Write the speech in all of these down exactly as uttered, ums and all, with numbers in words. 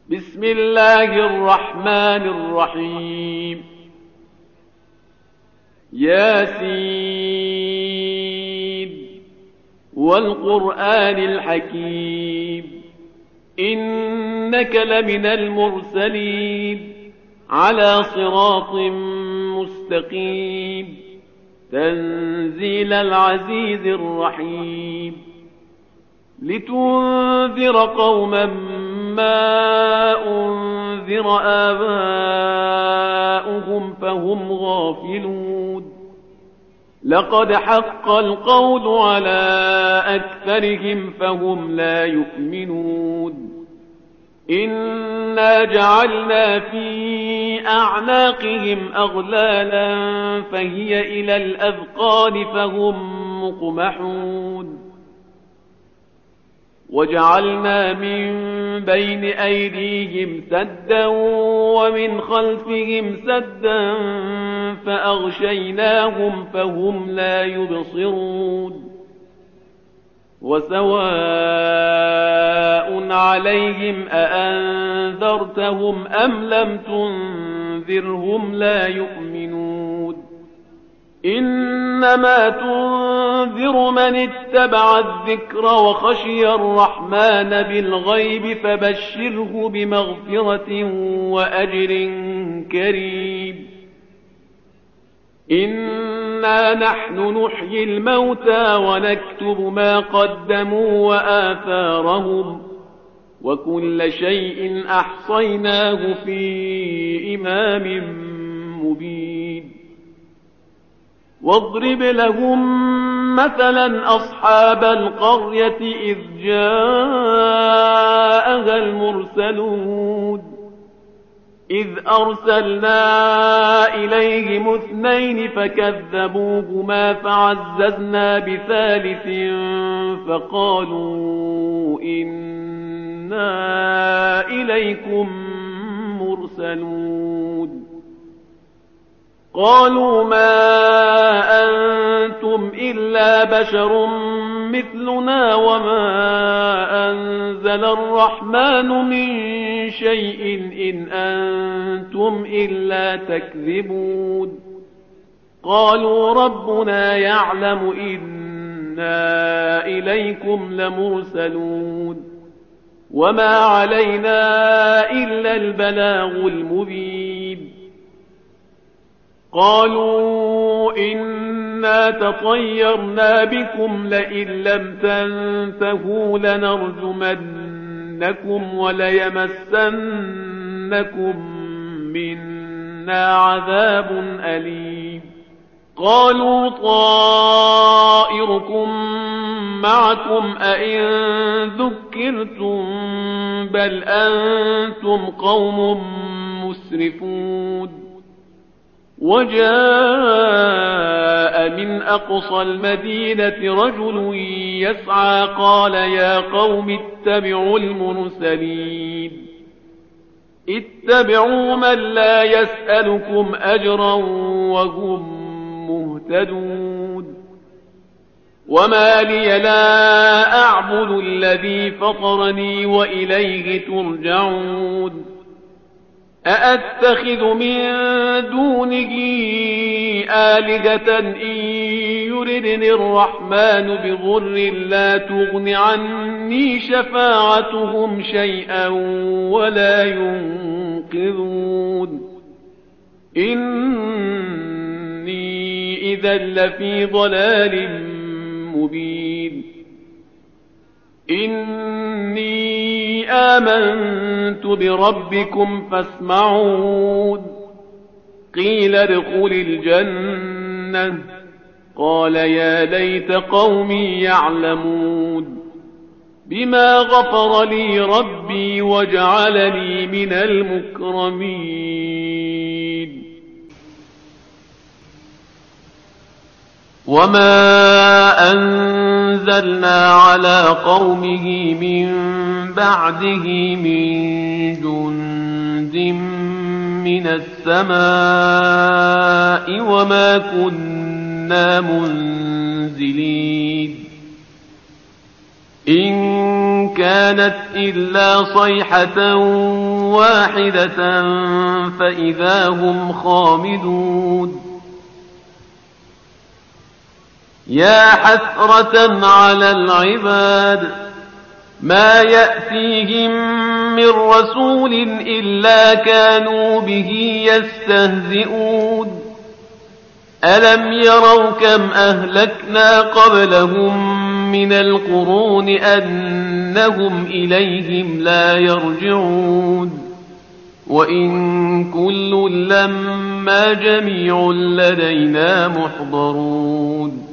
بسم الله الرحمن الرحيم. ياسين والقرآن الحكيم إنك لمن المرسلين على صراط مستقيم تنزيل العزيز الرحيم لتنذر قوما ما أنذر آباؤهم فهم غافلون لقد حق القول على أكثرهم فهم لا يؤمنون إنا جعلنا في أعناقهم أغلالا فهي إلى الأذقان فهم مقمحون وجعلنا من بين أيديهم سدا ومن خلفهم سدا فأغشيناهم فهم لا يبصرون وسواء عليهم أأنذرتهم أم لم تنذرهم لا يؤمنون إنما تنذر من اتبع الذكر وخشي الرحمن بالغيب فبشره بمغفرة وأجر كريم إنا نحن نحيي الموتى ونكتب ما قدموا وآثارهم وكل شيء أحصيناه في إمام مبين واضرب لهم مثلا أصحاب القرية إذ جاءها المرسلون إذ أرسلنا إليهم اثنين فكذبوهما فعززنا بثالث فقالوا إنا إليكم مرسلون قالوا ما أنتم إلا بشر مثلنا وما أنزل الرحمن من شيء إن أنتم إلا تكذبون قالوا ربنا يعلم إنا إليكم لمرسلون وما علينا إلا البلاغ المبين قالوا إنا تطيرنا بكم لئن لم تنتهوا لنرجمنكم وليمسنكم منا عذاب أليم قالوا طائركم معكم أئن ذكرتم بل أنتم قوم مسرفون وجاء من أقصى المدينة رجل يسعى قال يا قوم اتبعوا المرسلين اتبعوا من لا يسألكم أجرا وهم مهتدون وما لي لا أعبد الذي فطرني وإليه ترجعون أأتخذ من دونه آلهة إن يردني الرحمن بضر لا تغن عني شفاعتهم شيئا ولا ينقذون إني إذا لفي ضلال مبين إني آمنت بربكم فاسمعون قيل ادخل الجنة قال يا ليت قومي يعلمون بما غفر لي ربي وجعلني من المكرمين وما أنزلنا على قومه من بعده من جند من السماء وما كنا منزلين إن كانت إلا صيحة واحدة فإذا هم خامدون يا حسرة على العباد ما يأتيهم من رسول إلا كانوا به يستهزئون ألم يروا كم أهلكنا قبلهم من القرون أنهم إليهم لا يرجعون وإن كل لما جميع لدينا محضرون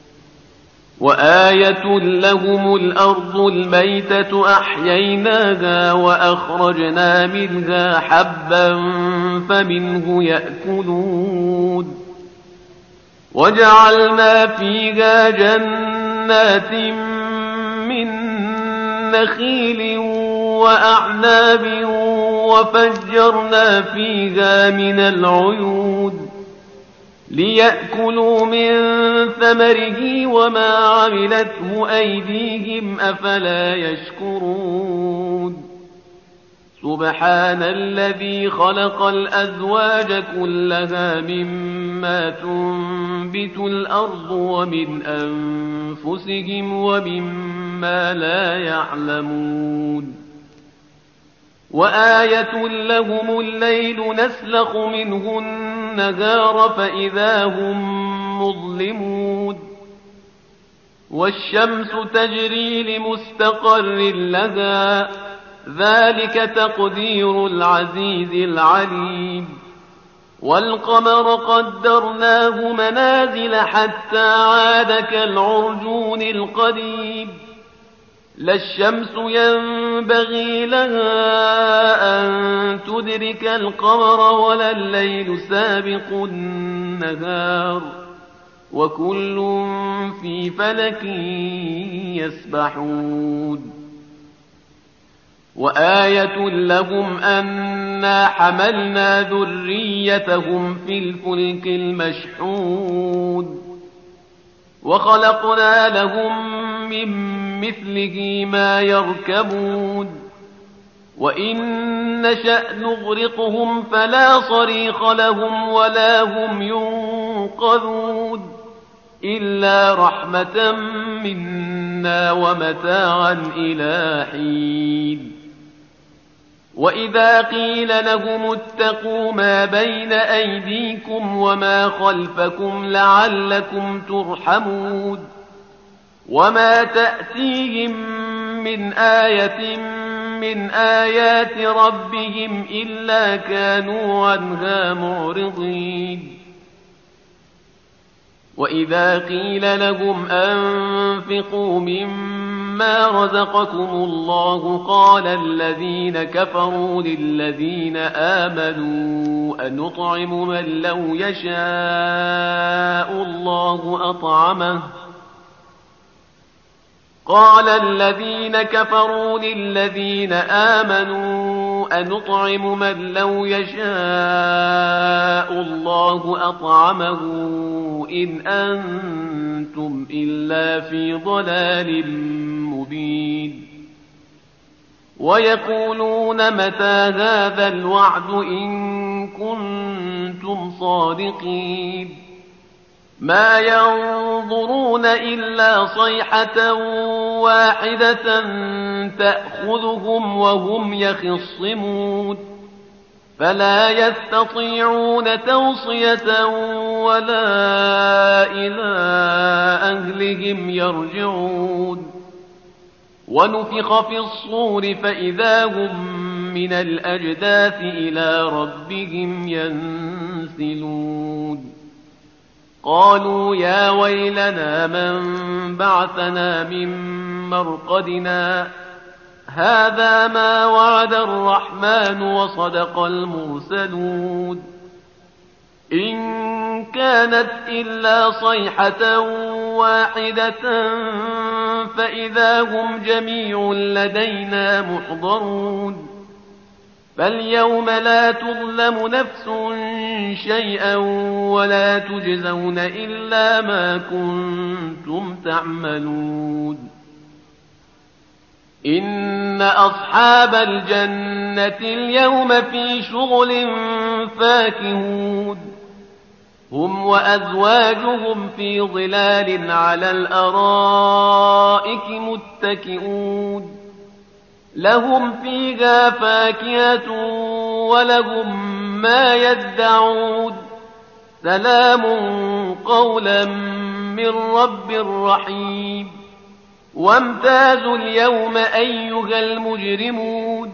وآية لهم الأرض الميتة أحييناها وأخرجنا منها حبا فمنه يأكلون وجعلنا فيها جنات من نخيل وأعناب وفجرنا فيها من العيون ليأكلوا من ثمره وما عملته أيديهم أفلا يشكرون سبحان الذي خلق الأزواج كلها مما تنبت الأرض ومن أنفسهم ومما لا يعلمون وآية لهم الليل نسلخ منه النهار فإذا هم مظلمون والشمس تجري لمستقر لها ذلك تقدير العزيز العليم والقمر قدرناه منازل حتى عاد كالعرجون القديم لا الشمس ينبغي لها أن تدرك القمر ولا الليل سابق النهار وكل في فلك يسبحون وآية لهم أنا حملنا ذريتهم في الفلك المشحون وخلقنا لهم من مثله ما يركبون وإن نشأ نغرقهم فلا صريخ لهم ولا هم ينقذون إلا رحمة منا ومتاعا إلى حين وإذا قيل لهم اتقوا ما بين أيديكم وما خلفكم لعلكم ترحمون وما تأتيهم من آية من آيات ربهم إلا كانوا عنها معرضين وإذا قيل لهم أنفقوا مما رزقكم الله قال الذين كفروا للذين آمنوا أنطعم من لو يشاء الله أطعمه قال الذين كفروا للذين آمنوا أنطعم من لو يشاء الله أطعمه إن أنتم إلا في ضلال مبين ويقولون متى هذا الوعد إن كنتم صادقين ما ينظرون إلا صيحة واحدة تأخذهم وهم يخصمون فلا يستطيعون توصية ولا إلى أهلهم يرجعون ونفخ في الصور فإذا هم من الأجداث إلى ربهم ينسلون قالوا يا ويلنا من بعثنا من مرقدنا هذا ما وعد الرحمن وصدق المرسلون إن كانت إلا صيحة واحدة فإذا هم جميع لدينا محضرون فاليوم لا تظلم نفس شيئا ولا تجزون إلا ما كنتم تعملون إن أصحاب الجنة اليوم في شغل فاكهون هم وأزواجهم في ظلال على الأرائك متكئون لهم فيها فاكهة ولهم ما يدعون سلام قولا من رب رحيم وامتازوا اليوم أيها المجرمون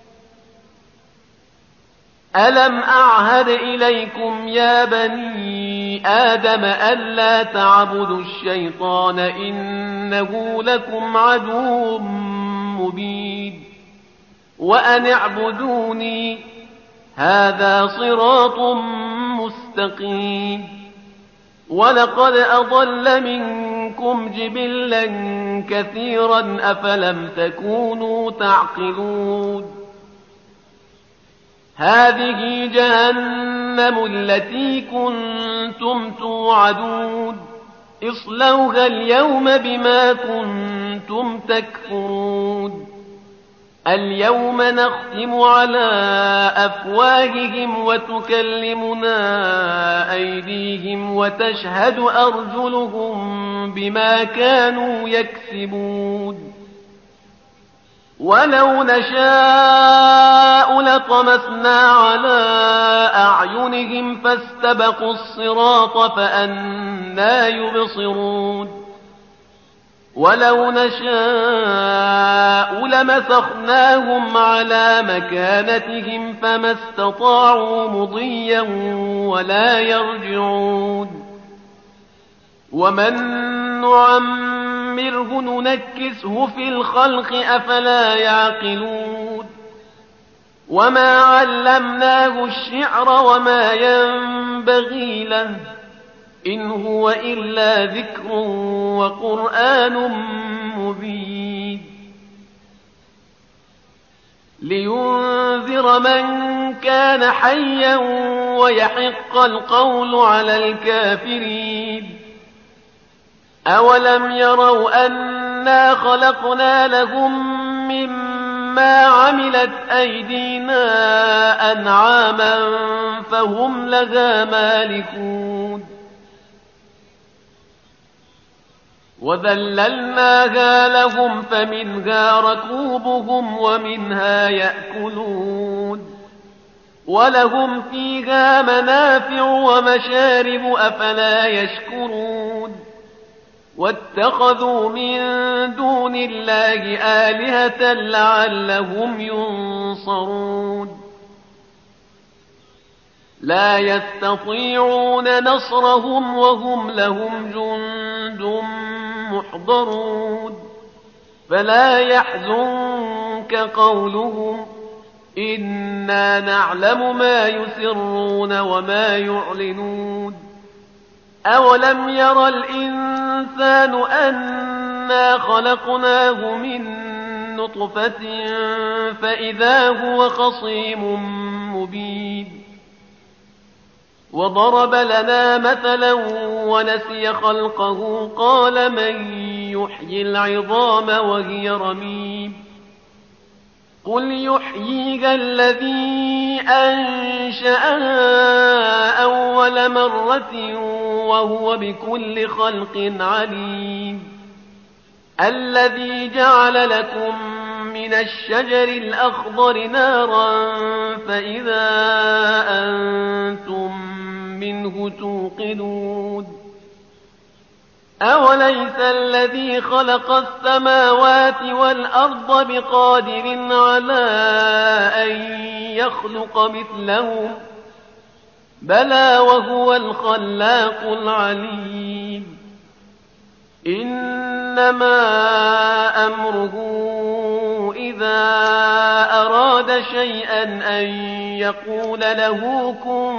ألم أعهد إليكم يا بني آدم ألا تعبدوا الشيطان إنه لكم عدو مبين وأن اعبدوني هذا صراط مستقيم ولقد أضل منكم جبلا كثيرا أفلم تكونوا تعقلون هذه جهنم التي كنتم توعدون اصلوها اليوم بما كنتم تكفرون اليوم نختم على أفواههم وتكلمنا أيديهم وتشهد أرجلهم بما كانوا يكسبون ولو نشاء لطمسنا على أعينهم فاستبقوا الصراط فأنى يبصرون ولو نشاء لمسخناهم على مكانتهم فما استطاعوا مضيا ولا يرجعون ومن نعمره ننكسه في الخلق أفلا يعقلون وما علمناه الشعر وما ينبغي له إن هو إلا ذكر وقرآن مبين لينذر من كان حيا ويحق القول على الكافرين أولم يروا أنا خلقنا لهم مما عملت أيدينا أنعاما فهم لها مالكون وذللناها لهم فمنها ركوبهم ومنها يأكلون ولهم فيها منافع ومشارب أفلا يشكرون واتخذوا من دون الله آلهة لعلهم ينصرون لا يستطيعون نصرهم وهم لهم جند محضرون فلا يحزنك قولهم إنا نعلم ما يسرون وما يعلنون أولم ير الإنسان أنا خلقناه من نطفة فإذا هو خصيم مبين وضرب لنا مثلا ونسي خلقه قال من يحيي العظام وهي رميم قل يحييها الذي أنشأها أول مرة وهو بكل خلق عليم الذي جعل لكم من الشجر الأخضر نارا فإذا أنتم منه توقدون أوليس الذي خلق السماوات والأرض بقادر على أن يخلق مثلهم بلى وهو الخلاق العليم إنما أمره إذا أراد شيئا أن يقول له كن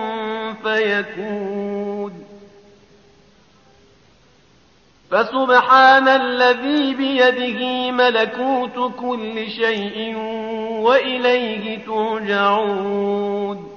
فيكون فسبحان الذي بيده ملكوت كل شيء وإليه ترجعون